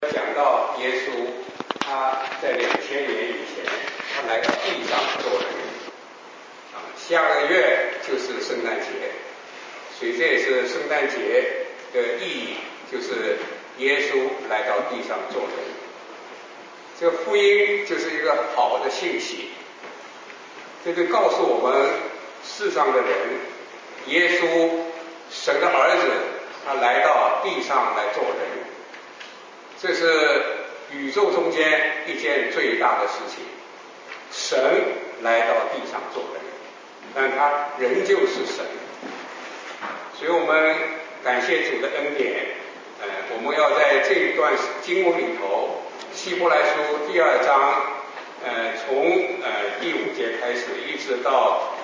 讲到耶稣，他在2000年以前，他来到地上做人。下个月就是圣诞节，所以这也是圣诞节的意义，就是耶稣来到地上做人。这个福音就是一个好的信息，这就告诉我们世上的人，耶稣神的儿子，他来到地上来做人。这是宇宙中间一件最大的事情，神来到地上做人，但他仍旧是神。所以我们感谢主的恩典，我们要在这一段经文里头，希伯来书第2章，从第5节开始一直到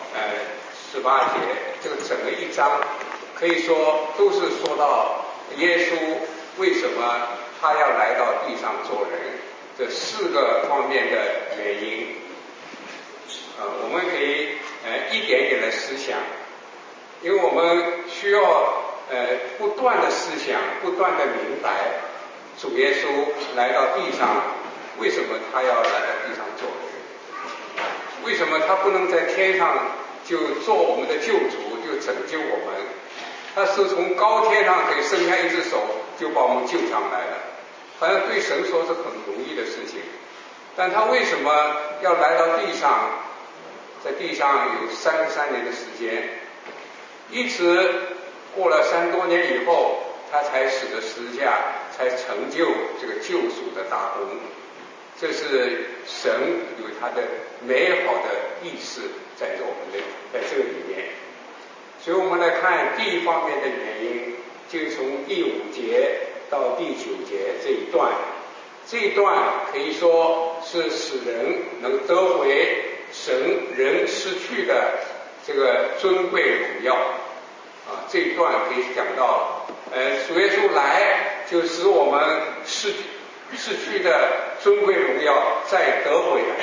18节，这个整个一章可以说都是说到耶稣为什么他要来到地上做人，这4个方面的原因。我们可以一点点的思想，因为我们需要不断的思想，不断的明白主耶稣来到地上，为什么他要来到地上做人？为什么他不能在天上就做我们的救主，就拯救我们？他是从高天上可以伸开一只手就把我们救上来了，好像对神说是很容易的事情。但他为什么要来到地上，在地上有33年的时间，一直过了30多年以后，他才使得十字架才成就这个救赎的大功。这是神有他的美好的意思在这个里面。所以我们来看第一方面的原因，就从第5节到第9节这一段。这一段可以说是使人能得回神人失去的这个尊贵荣耀。这一段可以讲到，主耶稣来就使我们失去的尊贵荣耀再得回来。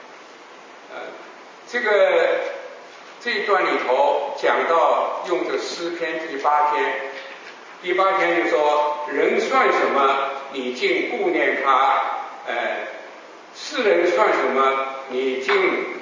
这一段里头讲到用这诗篇第8篇就说，人算什么，你竟顾念他；世人算什么，你竟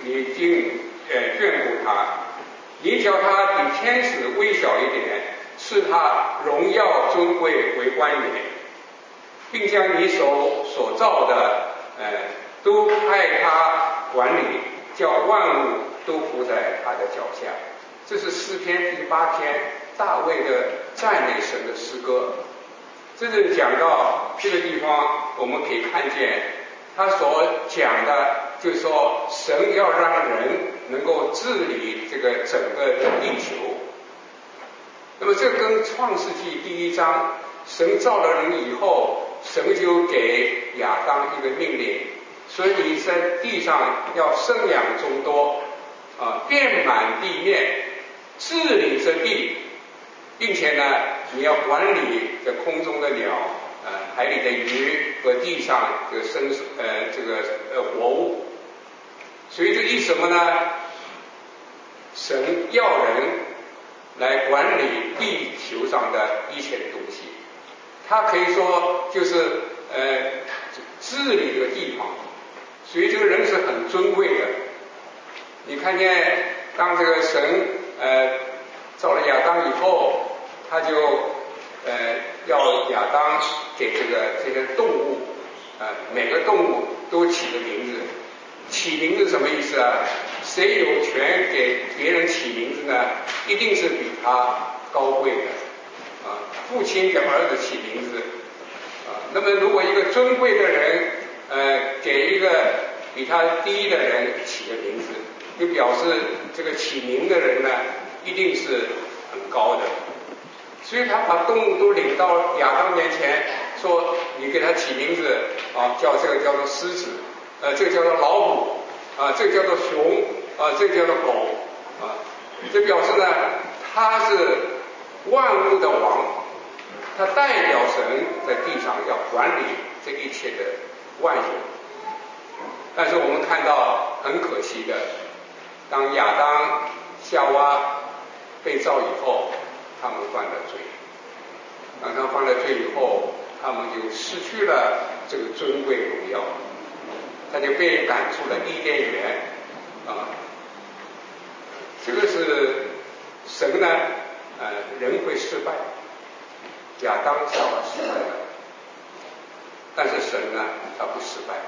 眷顾他。你叫他比天使微小一点，赐他荣耀尊贵为冠冕，并将你手所造的都派他管理，叫万物都服在他的脚下。这是诗篇第8篇大卫的赞美神的诗歌。这是讲到这个地方，我们可以看见他所讲的，就是说神要让人能够治理这个整个的地球。那么这跟创世纪第1章神造了人以后，神就给亚当一个命令，所以你在地上要生养众多，遍满地面，治理这地，并且呢，你要管理这空中的鸟，海里的鱼和地上的活物。所以这意什么呢？神要人来管理地球上的一切的东西，他可以说就是治理这个地方。所以这个人是很尊贵的。你看见当这个神造了亚当以后，他就要亚当给这些动物，每个动物都起个名字。起名字什么意思啊？谁有权给别人起名字呢？一定是比他高贵的。父亲给儿子起名字，那么如果一个尊贵的人给一个比他低的人起个名字，就表示这个起名的人呢一定是很高的。所以他把动物都领到亚当面前，说你给他起名字叫这个叫做狮子，这个叫做老虎，这个叫做熊，这个叫做狗，这表示呢他是万物的王，他代表神在地上要管理这一切的万有。但是我们看到很可惜的，当亚当夏娃被造以后，他们犯了罪。当他犯了罪以后， 他们就失去了这个尊贵荣耀，他就被赶出了伊甸园啊。这个是神呢，人会失败，亚当夏娃失败了，但是神呢，他不失败，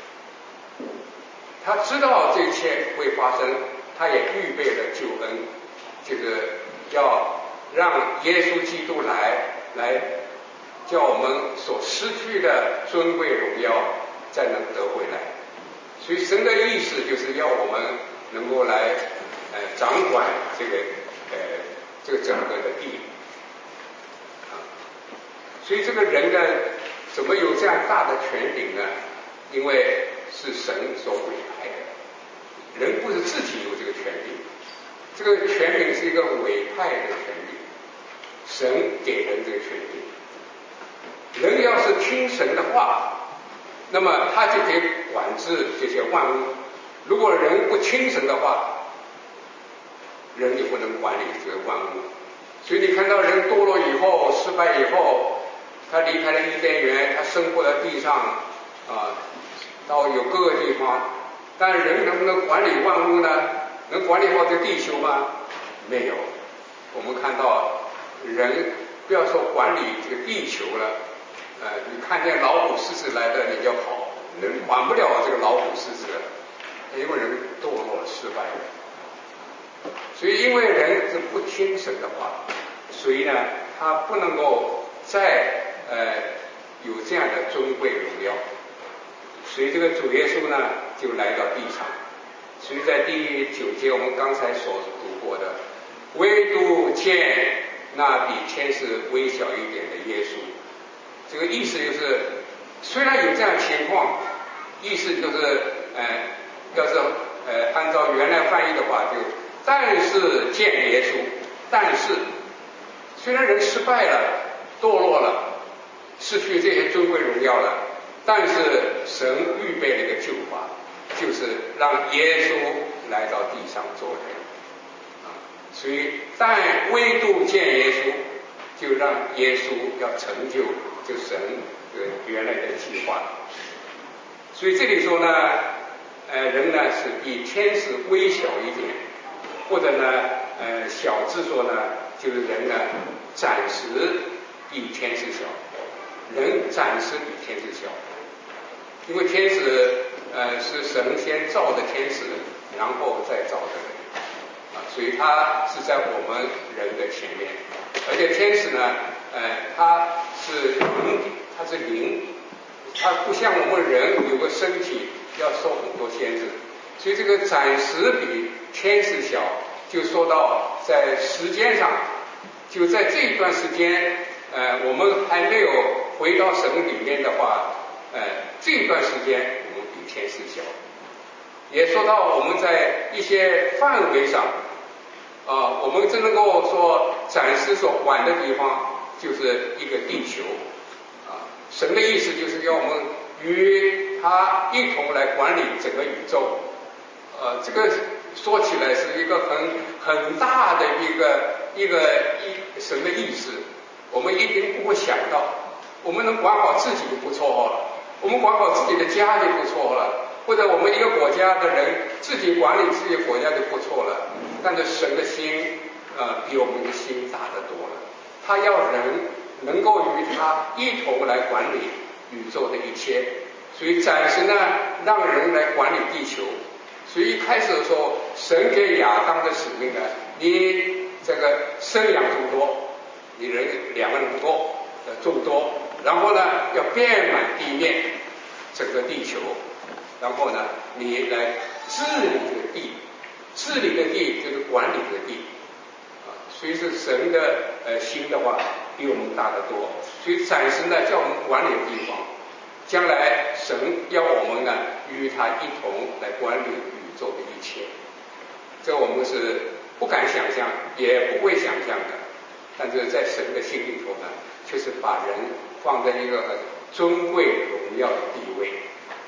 他知道这一切会发生，他也预备了救恩，就是要让耶稣基督来叫我们所失去的尊贵荣耀再能得回来。所以神的意思就是要我们能够来掌管这个整个的地啊。所以这个人呢，怎么有这样大的权柄呢？因为是神所委派的，人不是自己有这个权柄，这个权柄是一个委派的权柄，神给人这个权柄。人要是听神的话，那么他就可以管制这些万物。如果人不听神的话，人就不能管理这个万物。所以你看到人堕落以后，失败以后，他离开了伊甸园，他生活在地上到有各个地方，但人能不能管理万物呢？能管理好这地球吗？没有。我们看到人不要说管理这个地球了，你看见老虎狮子来了你就跑，人管不了这个老虎狮子了，因为人堕落失败了。所以因为人是不听神的话，所以呢他不能够再有这样的尊贵荣耀。所以这个主耶稣呢就来到地上。所以在第9节我们刚才所读过的，唯独见那比天使微小一点的耶稣，这个意思就是虽然有这样情况，意思就是要是按照原来翻译的话，就但是见耶稣，但是虽然人失败了，堕落了，失去这些尊贵荣耀了，但是神预备了一个救法，就是让耶稣来到地上做人所以但唯独见耶稣，就让耶稣要成就就神原来的计划。所以这里说呢，人呢是比天使微小一点，或者呢小字说呢，就是人呢暂时比天使小，人暂时比天使小，因为天使是神先造的天使，然后再造的人所以他是在我们人的前面，而且天使呢他是灵，他不像我们人有个身体要受很多限制，所以这个暂时比天使小，就说到在时间上，就在这一段时间我们还没有回到神里面的话，这一段时间我们比天使小。也说到我们在一些范围上我们只能够说暂时所管的地方就是一个地球神的意思就是要我们与他一同来管理整个宇宙这个说起来是一个很大的一个神的意思，我们一定不会想到，我们能管好自己就不错了，我们管好自己的家就不错了，或者我们一个国家的人自己管理自己国家就不错了，但是神的心比我们的心大得多了，他要人能够与他一同来管理宇宙的一切，所以暂时呢让人来管理地球。所以一开始的时候，神给亚当的使命呢，你这个生养众多，你人2个人不够众多，然后呢要遍满地面整个地球，然后呢你来治理这个地，治理的地就是管理这个地所以是神的心的话比我们大得多，所以暂时呢叫我们管理的地方，将来神要我们呢与他一同来管理宇宙的一切，这我们是不敢想象也不会想象的，但是在神的心里头呢，却是把人放在一个很尊贵荣耀的地位。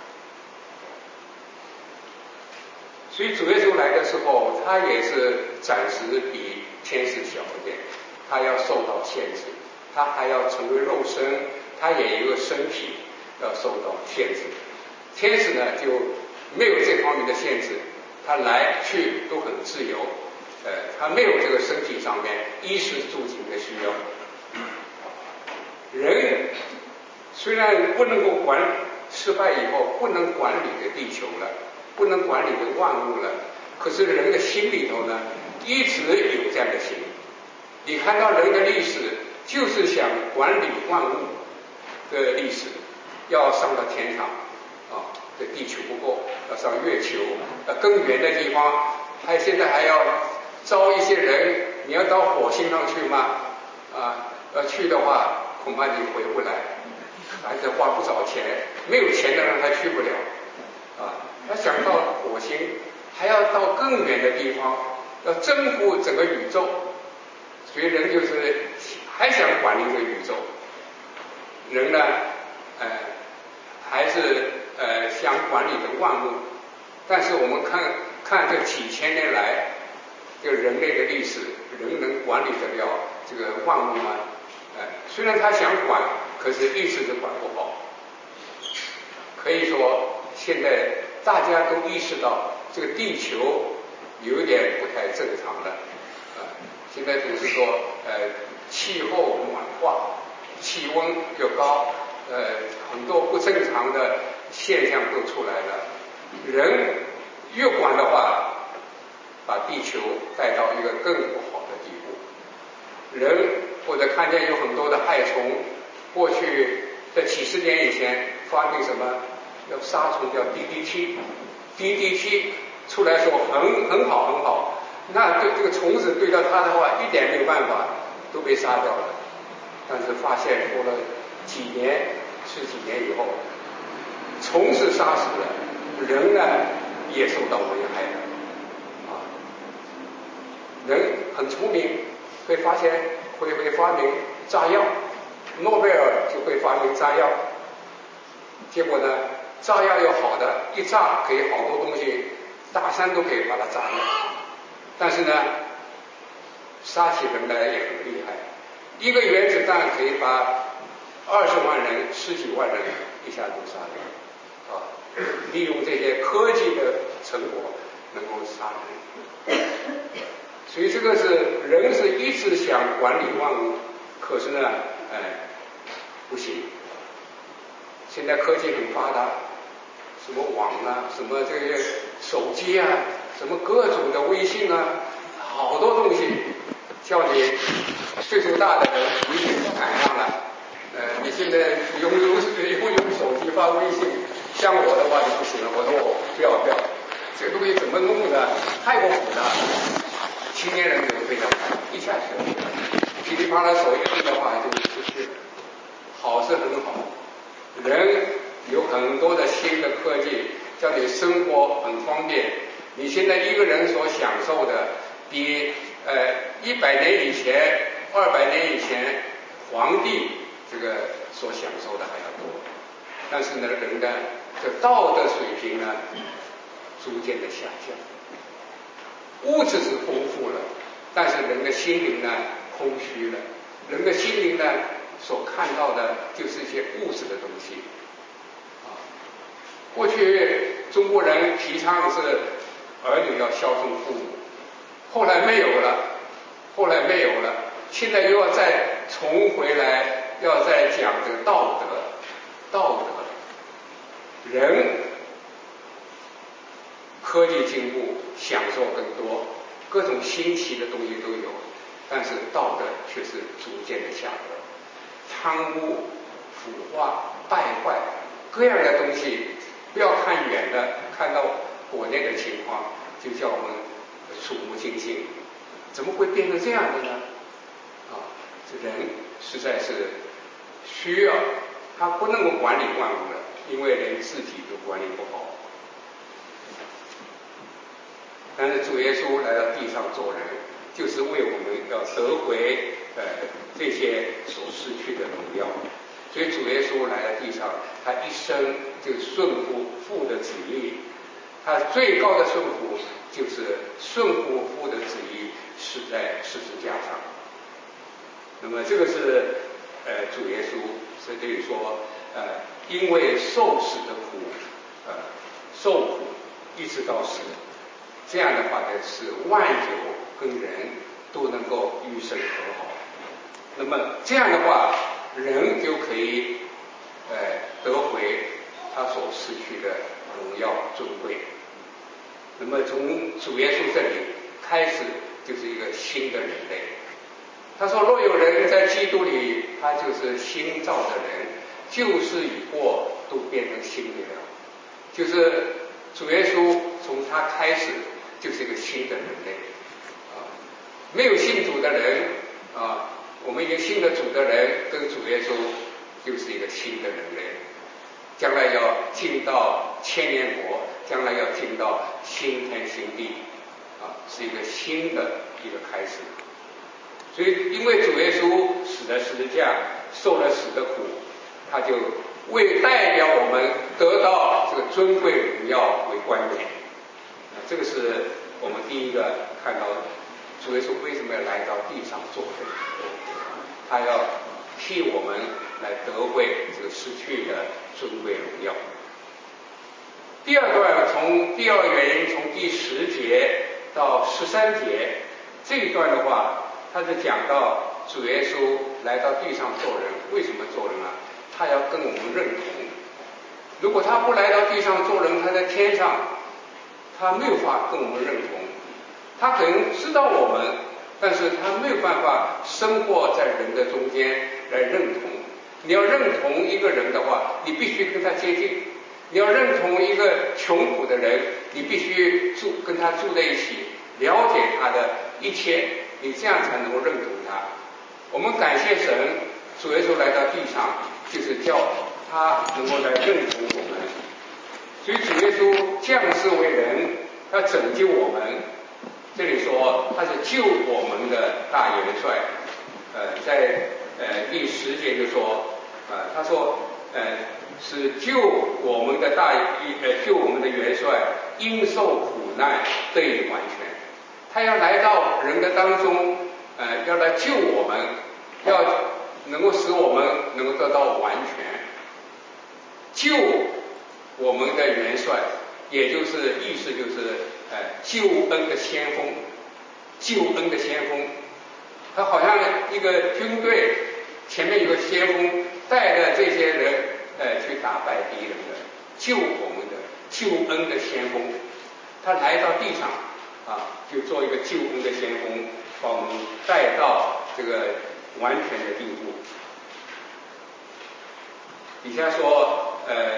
所以主耶稣来的时候，他也是暂时比天使小一点，他要受到限制，他还要成为肉身， 他也有一个身体要受到限制。天使呢就没有这方面的限制，他来去都很自由，他没有这个身体上面衣食住行的需要。人虽然不能够失败以后不能管理的地球了，不能管理的万物了，可是人的心里头呢一直有这样的心。你看到人的历史就是想管理万物的历史，要上到天堂啊，这地球不够，要上月球，更远的地方，现在还要招一些人，你要到火星上去吗？要去的话恐怕你回不来，还是花不少钱，没有钱的人还去不了他想到火星，还要到更远的地方，要征服整个宇宙，所以人就是还想管理这个宇宙。人呢还是想管理的万物，但是我们看这几千年来这个人类的历史，人能管理得了这个万物吗？虽然他想管，可是一直都管不好。可以说现在大家都意识到这个地球有点不太正常了现在总是说气候暖化，气温又高，很多不正常的现象都出来了。人越管的话，把地球带到一个更不好的地步。人或者看见有很多的害虫，过去在几十年以前发明什么要杀虫叫 DDT 出来说很好，那对这个虫子对到它的话一点没有办法，都被杀掉了。但是发现过了十几年以后，虫是杀死了，人呢也受到危害了人很聪明，会发明炸药，诺贝尔就会发明炸药。结果呢，炸药有好的，一炸可以好多东西，大山都可以把它炸掉。但是呢，杀起人来也很厉害，一个原子弹可以把20万人、10几万人一下都杀掉利用这些科技的成果能够杀人。所以这个是人是一直想管理万物，可是呢不行。现在科技很发达，什么网什么这些手机什么各种的微信好多东西，叫你岁数大的人已经不赶上了。你现在用手机发微信，像我的话就不行了。我说我不要，这个东西怎么弄的？太过复杂了。青年人就非常快，一下学会了，噼里啪啦手一动的话就出去了。好是很好，人有很多的新的科技，叫你生活很方便。你现在一个人所享受的，比100年以前、200年以前皇帝这个所享受的还要多。但是呢，人的这道德水平呢，逐渐的下降。物质是丰富了，但是人的心灵呢空虚了。人的心灵呢所看到的就是一些物质的东西过去中国人提倡是儿女要孝顺父母，后来没有了，现在又要再重回来，要再讲这个道德。人科技进步，享受更多，各种新奇的东西都有，但是道德却是逐渐的下滑。贪污、腐化、败坏，各样的东西，不要看远的，看到国内的情况，就叫我们触目惊心。怎么会变成这样的呢？这人实在是需要，他不能够管理万物了，因为连自己都管理不好。但是主耶稣来到地上做人，就是为我们要得回这些所失去的荣耀。所以主耶稣来到地上，他一生就顺服父的旨意，他最高的顺服就是顺服父的旨意，是在十字架上。那么这个是主耶稣是等于说，因为受死的苦，受苦一直到死，这样的话呢，使万有跟人都能够与神和好。那么这样的话，人就可以得回他所失去的荣耀尊贵。那么从主耶稣这里开始，就是一个新的人类。他说，若有人在基督里，他就是新造的人，旧事已过，都变成新的了。就是主耶稣从他开始就是一个新的人类没有信主的人我们已经信了主的人跟主耶稣就是一个新的人类，将来要进到千年国，将来要进到新天新地是一个新的一个开始。所以因为主耶稣死了十字架，受了死的苦，他就为代表我们得到这个尊贵荣耀为冠冕。这个是我们第一个看到主耶稣为什么要来到地上做人，他要替我们来得回这个失去的尊贵荣耀。第二段从第二原因从第10节到13节，这一段的话，他是讲到主耶稣来到地上做人，为什么做人啊？他要跟我们认同。如果他不来到地上做人，他在天上，他没有法跟我们认同。他可能知道我们，但是他没有办法生活在人的中间来认同。你要认同一个人的话，你必须跟他接近。你要认同一个穷苦的人，你必须跟他住在一起，了解他的一切，你这样才能够认同他。我们感谢神，主耶稣来到地上，就是叫他能够来认同我们。所以主耶稣降世为人，要拯救我们。这里说他是救我们的大元帅。在第10节就说，他说是救我们的救我们的元帅，因受苦难得以完全。他要来到人的当中，要来救我们，要能够使我们能够得到完全。救我们的元帅，也就是意思就是救恩的先锋，救恩的先锋。他好像一个军队前面有个先锋带着这些人去打败敌人的，救我们的救恩的先锋。他来到地上就做一个救恩的先锋，把我们带到这个完全的地步。底下说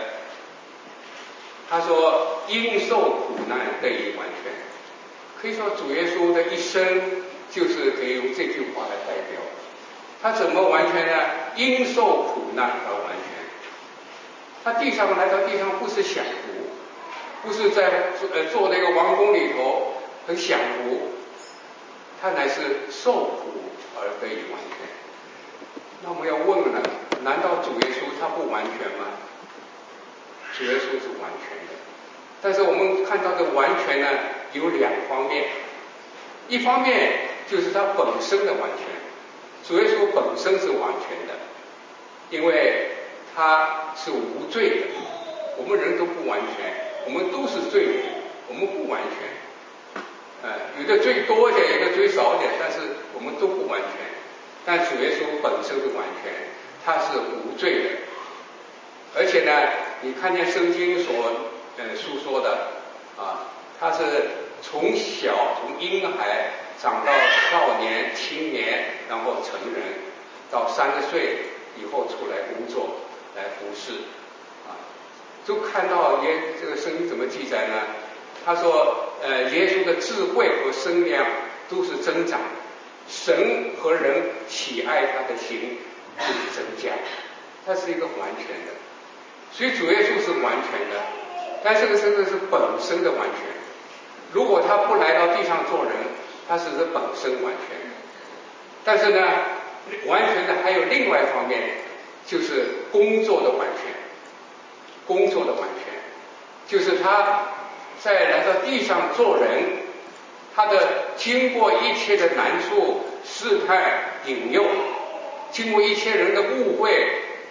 他说因受苦难得以完全。可以说主耶稣的一生就是可以用这句话来代表。他怎么完全呢？因受苦难而完全。他来到地上不是享福，不是在坐那个王宫里头很享福，他乃是受苦而得以完全。那我们要问了，难道主耶稣他不完全吗？主耶稣是完全的，但是我们看到的完全呢，有2方面。一方面就是他本身的完全，主耶稣本身是完全的，因为他是无罪的。我们人都不完全，我们都是罪人，我们不完全。有的罪多一点，有的罪少一点，但是我们都不完全。但主耶稣本身是完全，他是无罪的。而且呢，你看见圣经所述说的他是从婴孩长到少年、青年，然后成人，到30岁以后出来工作，来服侍就看到这个圣经怎么记载呢？他说耶稣的智慧和身量都是增长，神和人喜爱他的心就是增加，他是一个完全的。所以主耶稣是完全的，但这个真的是本身的完全。如果他不来到地上做人，他只是本身完全。但是呢，完全的还有另外一方面，就是工作的完全。工作的完全就是他在来到地上做人，他的经过一切的难处、试探、引诱，经过一切人的误会，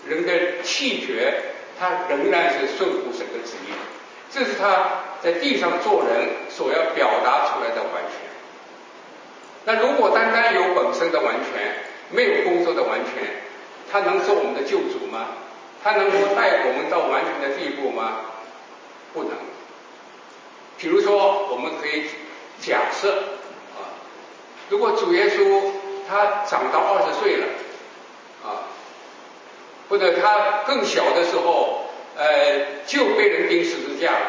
人的气绝，他仍然是顺服神的旨意。这是他在地上做人所要表达出来的完全。那如果单单有本身的完全，没有工作的完全，他能做我们的救主吗？他能带我们到完全的地步吗？不能。比如说，我们可以假设如果主耶稣他长到20岁了或者他更小的时候就被人钉十字架了，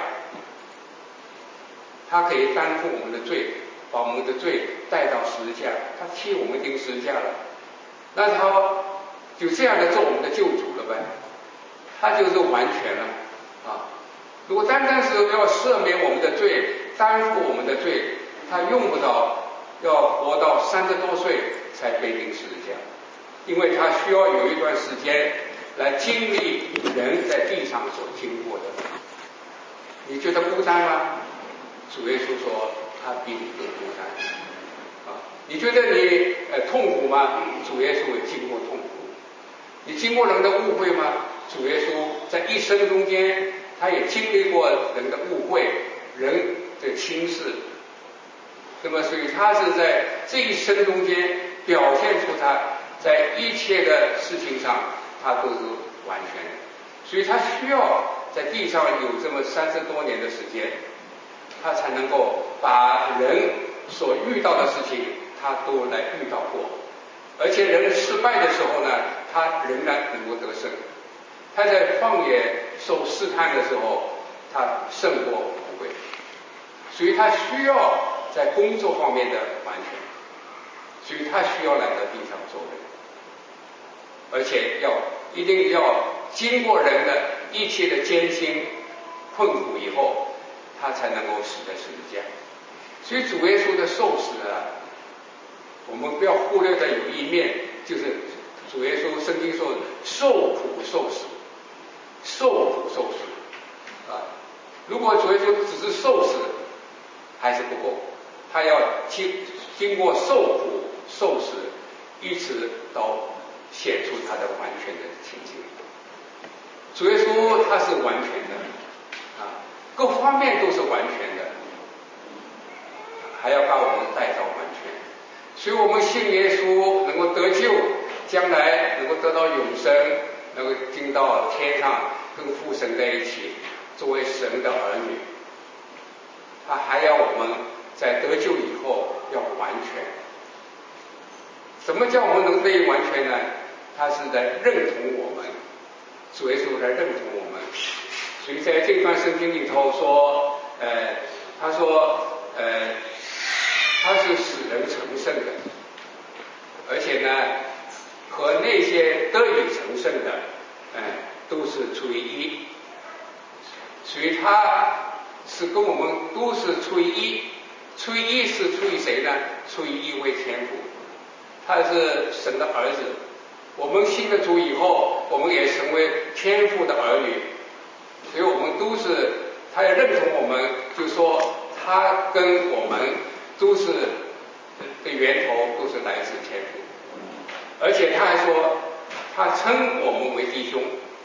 他可以担负我们的罪，把我们的罪带到十字架，他替我们钉十字架了，那他就这样的做我们的救主了呗，他就是完全了如果单单是要赦免我们的罪，担负我们的罪，他用不着要活到30多岁才被钉十字架，因为他需要有一段时间来经历人在地上所经过的。你觉得孤单吗？主耶稣说他比你更孤单你觉得你痛苦吗？主耶稣也经过痛苦。你经过人的误会吗？主耶稣在一生中间他也经历过人的误会，人的轻视，那么所以他是在这一生中间表现出他在一切的事情上他都是完全的，所以他需要在地上有这么30多年的时间，他才能够把人所遇到的事情他都来遇到过，而且人失败的时候呢，他仍然能够得胜。他在旷野受试探的时候，他胜过魔鬼，所以他需要在工作方面的完全，所以他需要来到地上做人，而且一定要经过人的一切的艰辛困苦以后，他才能够死在十字架。所以主耶稣的受死我们不要忽略的有一面，就是主耶稣圣经说受苦受死，受苦受死如果主耶稣只是受死还是不够，他要经过受苦受死，一直到显出他的完全的情景。主耶稣他是完全的各方面都是完全的，还要把我们带到完全。所以我们信耶稣能够得救，将来能够得到永生，能够进到天上跟父神在一起，作为神的儿女。他还要我们在得救以后要完全。什么叫我们能得以完全呢？他是在认同我们，主耶稣在认同我们。所以在这段圣经里头说他说他是使人成圣的，而且呢和那些得以成圣的都是出于一，所以他是跟我们都是出于一。出于一是出于谁呢？出于一位天父，他是神的儿子。我们信了主以后，我们也成为天父的儿女，所以我们都是，他也认同我们，就说他跟我们都是的源头都是来自天父，而且他还说他称我们为弟兄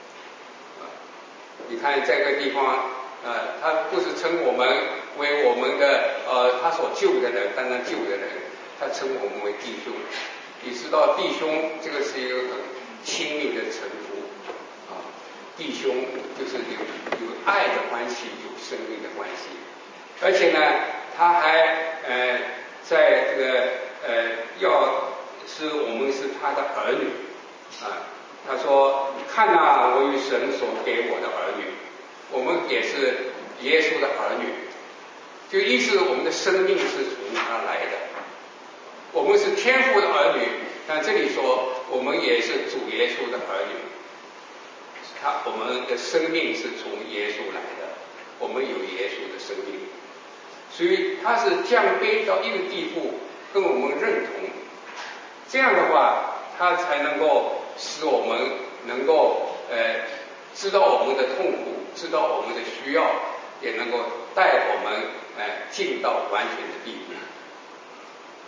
你看这个地方他不是称我们为我们的他所救的人，单单救的人，他称我们为弟兄。你知道弟兄这个是一个很亲密的称呼弟兄就是有爱的关系，有生命的关系。而且呢他还在这个要是我们是他的儿女他说看我与神所给我的儿女，我们也是耶稣的儿女，就意思我们的生命是从他来的，我们是天父的儿女，但这里说我们也是主耶稣的儿女，我们的生命是从耶稣来的，我们有耶稣的生命，所以他是降卑到一个地步跟我们认同，这样的话他才能够使我们能够知道我们的痛苦，知道我们的需要，也能够带我们进到完全的地步。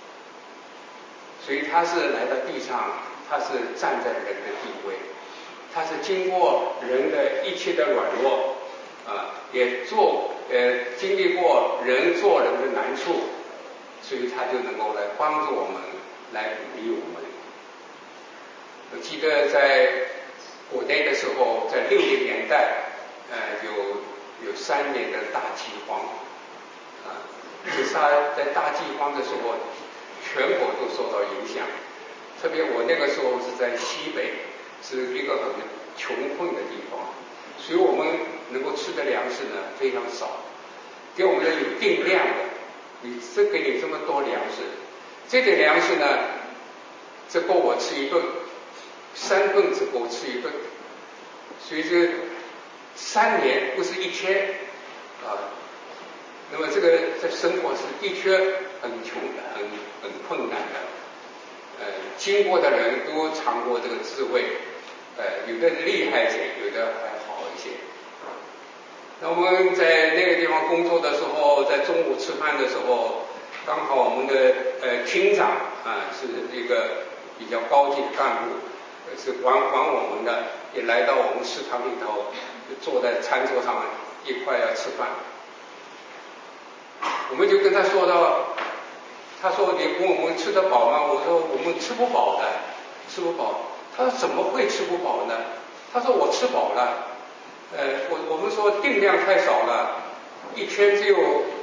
所以他是来到地上，他是站在人的地位， 他是经过人的一切的软弱，也经历过人做人的难处，所以他就能够来帮助我们，来鼓励我们。我记得在国内的时候，在60年代，有3年的大饥荒，在大饥荒的时候，全国都受到影响。特别我那个时候是在西北，是一个很穷困的地方，所以我们能够吃的粮食呢非常少。给我们的有定量的，只给你这么多粮食，这点粮食呢，只够我吃一顿，3顿只够吃一顿。所以这3年不是1天那么这个在生活是的确很穷的，很困难的。经过的人都尝过这个滋味，有的厉害一些，有的还好一些。那我们在那个地方工作的时候，在中午吃饭的时候，刚好我们的厅长是一个比较高级的干部，是管我们的，也来到我们食堂里头，坐在餐桌上一块要吃饭。我们就跟他说到，他说你问我们吃得饱吗？我说我们吃不饱的，吃不饱。他说怎么会吃不饱呢？他说我吃饱了。我们说定量太少了，1天只有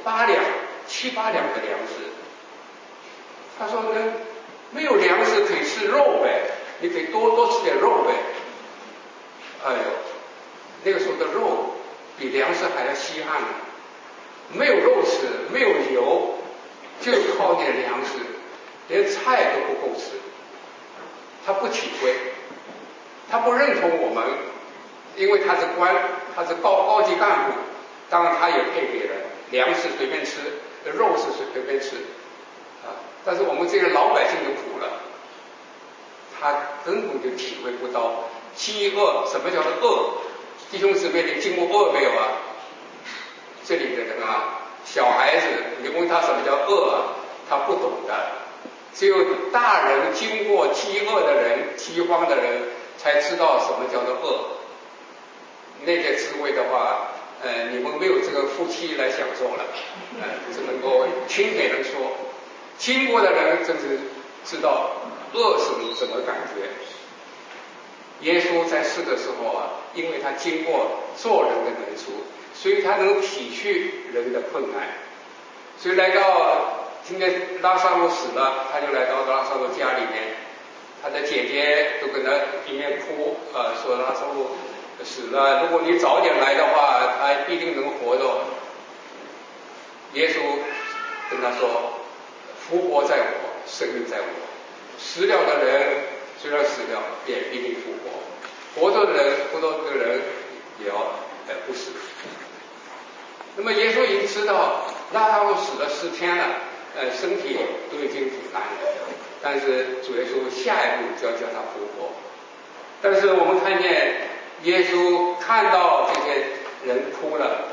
7、8两的粮食。他说呢，没有粮食可以吃肉呗，你可以多吃点肉呗。哎呦，那个时候的肉比粮食还要稀罕呢，没有肉吃，没有油，就靠点粮食，连菜都不够吃。他不体会，他不认同我们，因为他是官，他是高级干部，当然他也配给了粮食随便吃，肉是随便吃但是我们这个老百姓就苦了，他根本就体会不到饥饿，什么叫做饿？弟兄姊妹，你经过饿没有啊？这里的人小孩子，你问他什么叫饿他不懂的。只有大人经过饥饿的人、饥荒的人，才知道什么叫做饿。那些滋味的话，你们没有这个夫妻来享受了，只能够听别人说。经过的人真是知道饿是什么感觉。耶稣在世的时候因为他经过做人的难处，所以他能体恤人的困难，所以来到今天拉撒路死了，他就来到拉撒路家里面，他的姐姐都跟他一面哭说拉撒路死了，如果你早点来的话，他必定能活的。耶稣跟他说，复活在我，生命在我，死了的人虽然死了，也必定复活，活着的人也要不死。那么耶稣已经知道拉撒路死了4天了，身体都已经腐烂了，但是主耶稣下一步就要叫他复活。但是我们看见耶稣看到这些人哭了，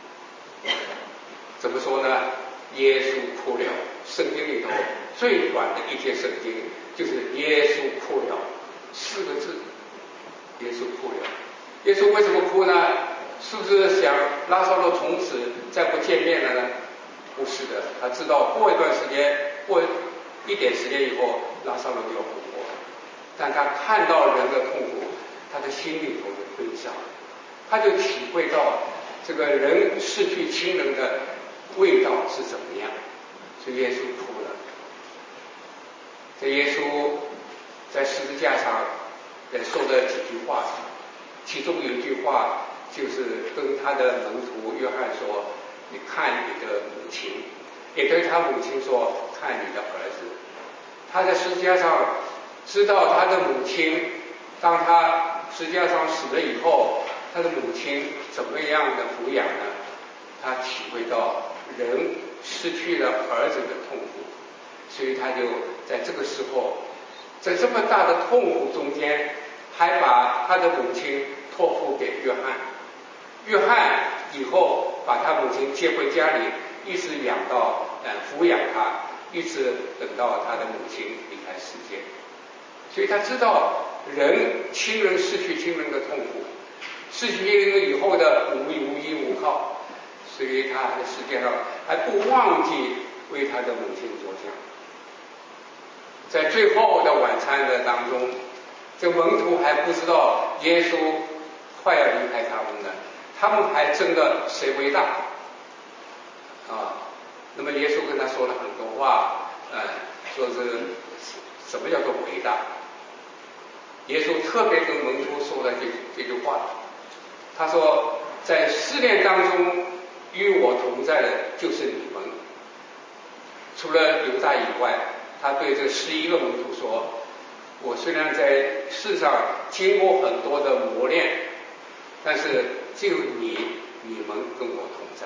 怎么说呢？耶稣哭了。圣经里头最短的一节圣经就是耶稣哭了4个字，耶稣哭了。耶稣为什么哭呢？是不是想拉撒路从此再不见面了呢？不是的，他知道过一段时间，过一点时间以后，拉撒路就要复活。但他看到人的痛苦，他的心里头就悲伤，他就体会到这个人失去亲人的味道是怎么样。所以耶稣哭了。这耶稣在十字架上说了几句话，其中有一句话就是跟他的门徒约翰说，你看你的母亲，也对他母亲说，看你的儿子。他在十字架上知道他的母亲，当他十字架上死了以后，他的母亲怎么样的抚养呢？他体会到人失去了儿子的痛苦，所以他就在这个时候，在这么大的痛苦中间，还把他的母亲托付给约翰。约翰以后把他母亲接回家里，一直养到抚养他，一直等到他的母亲离开世界。所以他知道亲人失去亲人的痛苦，失去亲人以后的无依无靠，所以他在世界上还不忘记为他的母亲着想。在最后的晚餐的当中，这门徒还不知道耶稣快要离开他们了，他们还争得谁为大啊。那么耶稣跟他说了很多话，说是什么叫做伟大。耶稣特别跟门徒说了这句话，他说在试炼当中与我同在的就是你们。除了犹大以外，他对这11个门徒说，我虽然在世上经过很多的磨练，但是只有你们跟我同在。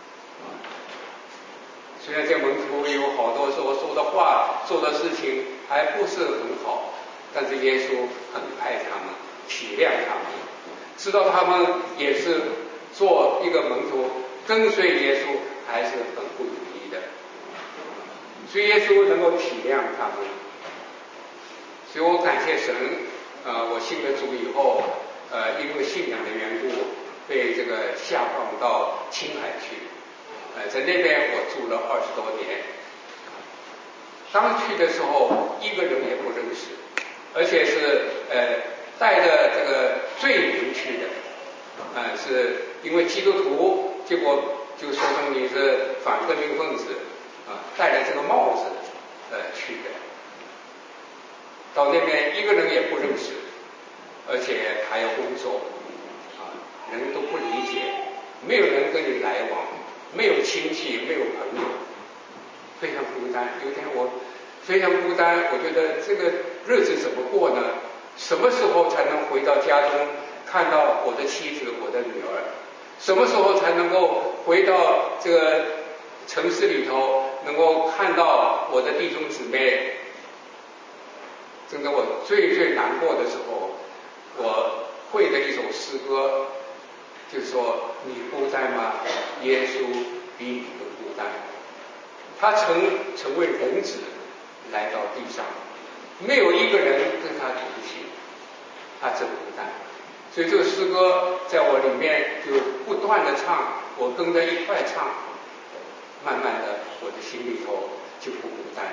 虽然这门徒有好多说的话做的事情还不是很好，但是耶稣很爱他们，体谅他们，知道他们也是做一个门徒跟随耶稣还是很不容易的，所以耶稣能够体谅他们。所以我感谢神，我信了主以后，因为信仰的缘故被这个下放到青海去，在那边我住了20多年。刚去的时候一个人也不认识，而且是带着这个罪名去的，是因为基督徒，结果就说成你是反革命分子，戴着这个帽子去的。到那边一个人也不认识，而且还要工作，人都不理解，没有人跟你来往，没有亲戚，没有朋友，非常孤单。有一天我非常孤单，我觉得这个日子怎么过呢？什么时候才能回到家中看到我的妻子我的女儿？什么时候才能够回到这个城市里头能够看到我的弟兄姊妹？正在我最难过的时候，我会的一首诗歌就说，你孤单吗？耶稣比你更孤单。他曾成为人子来到地上，没有一个人跟他同行，他真孤单。所以这个诗歌在我里面就不断的唱，我跟着一块唱，慢慢的我的心里头就不孤单了。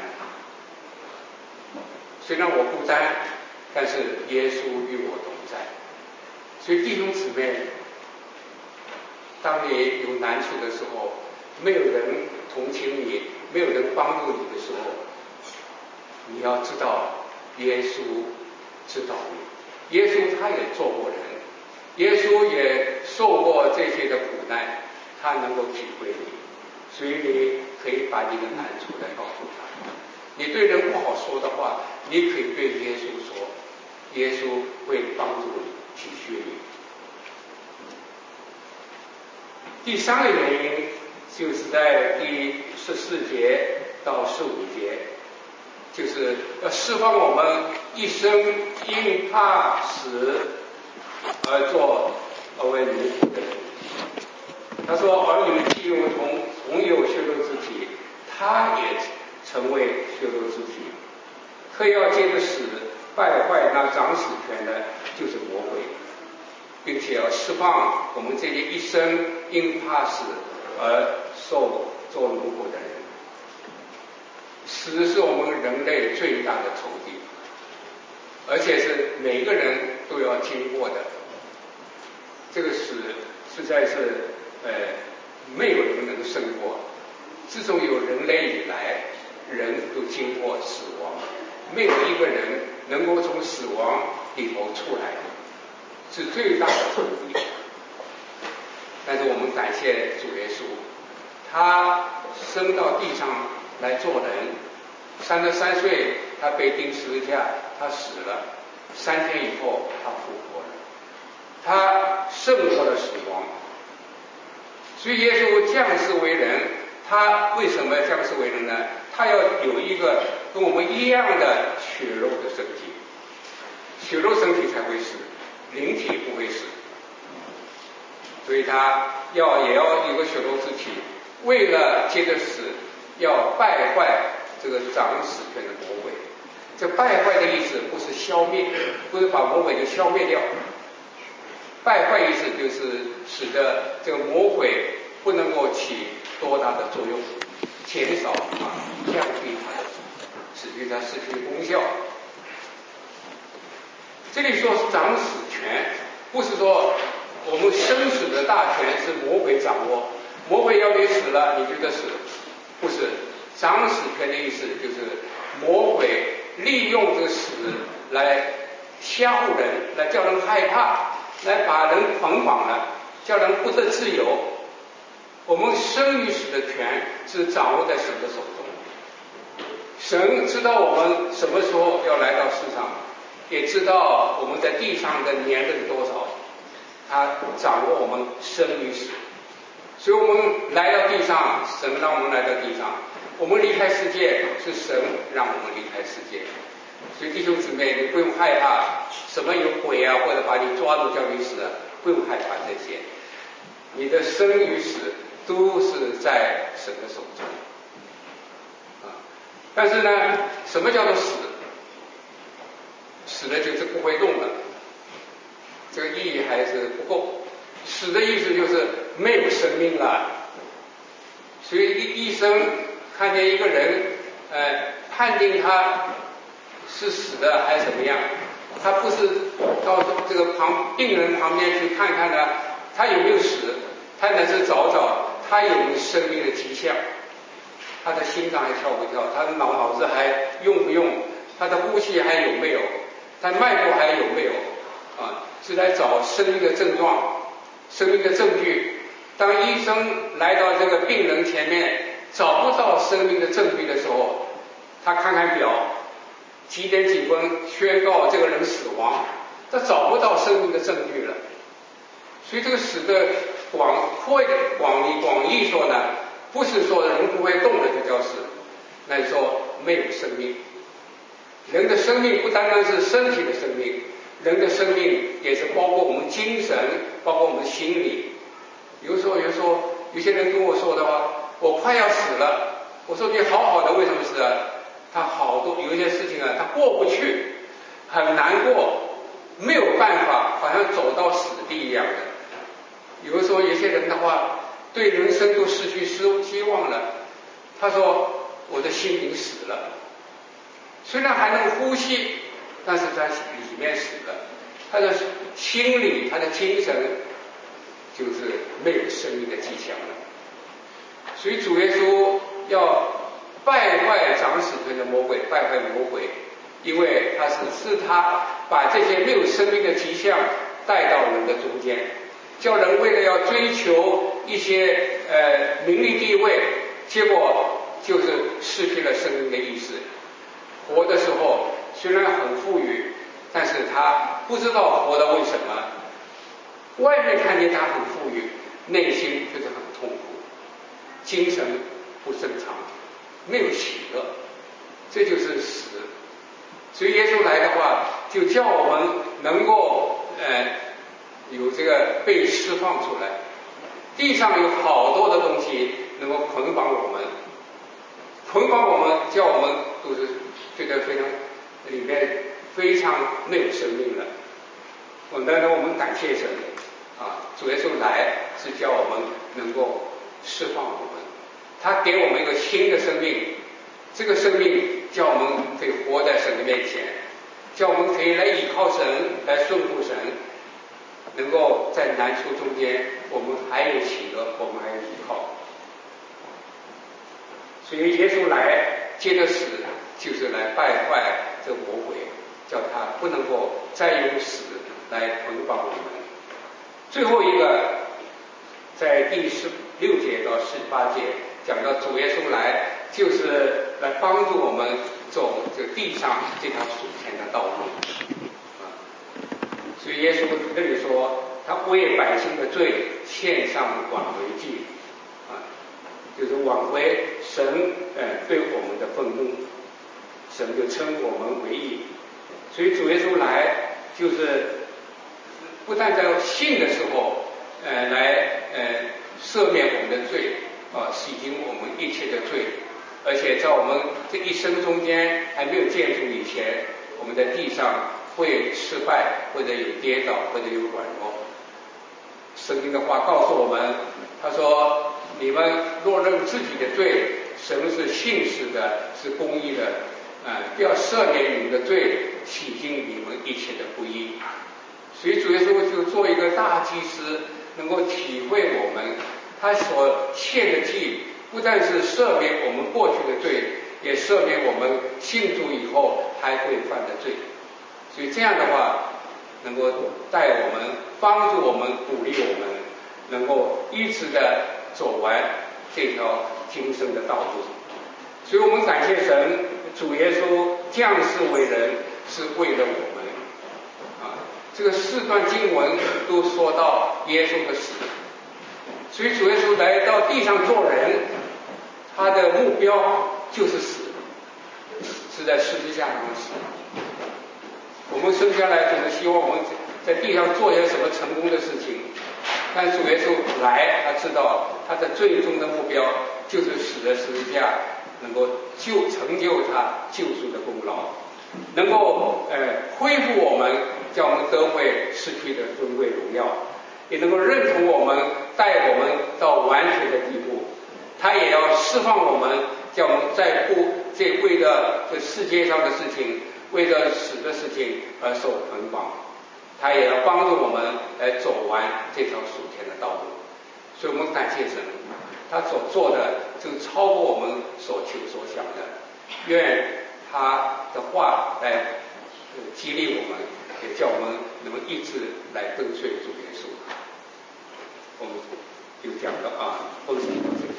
虽然我孤单，但是耶稣与我同在。所以弟兄姊妹，当你有难处的时候，没有人同情你，没有人帮助你的时候，你要知道耶稣知道你。耶稣他也做过人，耶稣也受过这些的苦难，他能够体会你，所以你可以把你的难处来告诉他。你对人不好说的话，你可以对耶稣说，耶稣会帮助你，体恤你。第三个原因就是在第14节到15节，就是要释放我们一生因怕死而为奴仆的人。他说，而你们既有同有血肉之体，他也成为血肉之体，特要借着死败坏那掌死权的，就是魔鬼，并且要释放我们这些一生因怕死而做奴仆的人。死是我们人类最大的仇敌，而且是每个人都要经过的。这个死实在是没有人能胜过。自从有人类以来，人都经过死亡，没有一个人能够从死亡里头出来，是最大的仇敌。但是我们感谢主耶稣，他升到地上来做人，33岁他被钉十字架，他死了，3天以后他复活了，他胜过了死亡。所以耶稣降世为人，他为什么降世为人呢？他要有一个跟我们一样的血肉的身体，血肉身体才会死，灵体不会死。所以他也要有个血肉之体，为了接着死，要败坏这个掌死权的魔鬼。 这败坏的意思不是消灭，不是把魔鬼就消灭掉。败坏意思就是使得这个魔鬼不能够起多大的作用，减少降低它的，使它失去功效。这里说是掌死权，不是说我们生死的大权是魔鬼掌握，魔鬼要你死了你就得死，不是。掌死权的意思就是魔鬼利用这个死来吓唬人，来叫人害怕，来把人捆绑了，叫人不得自由。我们生与死的权是掌握在神的手中，神知道我们什么时候要来到世上，也知道我们在地上的年日多少，他掌握我们生与死。所以我们来到地上，神让我们来到地上，我们离开世界是神让我们离开世界。所以弟兄姊妹，你不用害怕什么有鬼啊，或者把你抓住叫你死，不用害怕这些。你的生与死都是在神的手中但是呢，什么叫做死？死了就是不会动了，这个意义还是不够。死的意思就是没有生命了。所以医生看见一个人判定他是死的还是怎么样，他不是到这个病人旁边去看看呢他有没有死，他乃是找找他有没有生命的迹象，他的心脏还跳不跳，他的脑子还用不用，他的呼吸还有没有，他脉搏还有没有是来找生命的症状，生命的证据。当医生来到这个病人前面找不到生命的证据的时候，他看看表，几点几分宣告这个人死亡，他找不到生命的证据了。所以这个死的广义说呢，不是说人不会动了就叫死，那是说没有生命。人的生命不单单是身体的生命，人的生命也是包括我们精神，包括我们心理。有时候有些人跟我说的话，我快要死了，我说你好好的为什么死啊？他有一些事情他过不去，很难过，没有办法，好像走到死地一样的。有的时候有些人的话对人生都失去希望了，他说我的心灵死了，虽然还能呼吸，但是在里面死了，他的心理他的精神就是没有生命的迹象了。所以主耶稣要败坏掌死权的魔鬼，败坏魔鬼，因为他把这些没有生命的迹象带到人的中间，叫人为了要追求一些名利地位，结果就是失去了生命的意识。活的时候虽然很富裕，但是他不知道活得为什么，外面看见他很富裕，内心就是很痛苦，精神不正常，没有喜乐，这就是死。所以耶稣来的话，就叫我们能够有这个被释放出来。地上有好多的东西能够捆绑我们，叫我们都是觉得非常里面非常没有生命了。但是我们感谢神主耶稣来是叫我们能够释放我们，他给我们一个新的生命，这个生命叫我们可以活在神的面前，叫我们可以来依靠神，来顺服神，能够在难处中间我们还有喜乐，我们还有依靠。所以耶稣来接着死，就是来败坏这魔鬼，叫他不能够再用死来捆绑我们。最后一个在第16节到18节讲到主耶稣来就是来帮助我们走这地上这条属天的道路所以耶稣这里说他为百姓的罪献上挽回祭就是挽回神对我们的愤怒，神就称我们为义。所以主耶稣来就是不但在信的时候来赦免我们的罪洗净我们一切的罪， 而且在我们这一生中间还没有建筑以前，我们在地上会失败，或者有跌倒，或者有软弱。圣经的话告诉我们，他说：“你们若认自己的罪，神是信实的，是公义的，不要赦免你们的罪，洗净你们一切的不义。”所以主耶稣就做一个大祭司，能够体会我们他所献的祭，不但是赦免我们过去的罪，也赦免我们信主以后还会犯的罪。所以这样的话，能够带我们、帮助我们、鼓励我们，能够一直的走完这条今生的道路。所以我们感谢神，主耶稣降世为人，是为了我们。这个4段经文都说到耶稣的死，所以主耶稣来到地上做人，他的目标就是死，是在十字架上死。我们生下来总是希望我们在地上做些什么成功的事情，但主耶稣来，他知道他的最终的目标就是死在十字架，能够成就他救赎的功劳，能够恢复我们，叫我们得回失去的尊贵荣耀，也能够认同我们，带我们到完全的地步。他也要释放我们，叫我们在为了这世界上的事情，为了死的事情而受捆绑。他也要帮助我们来走完这条属天的道路。所以我们感谢神，他所做的就超过我们所求所想的。愿他的话来激励我们，也叫我们能够一直来跟随主耶稣。我们就讲到奉献到这里。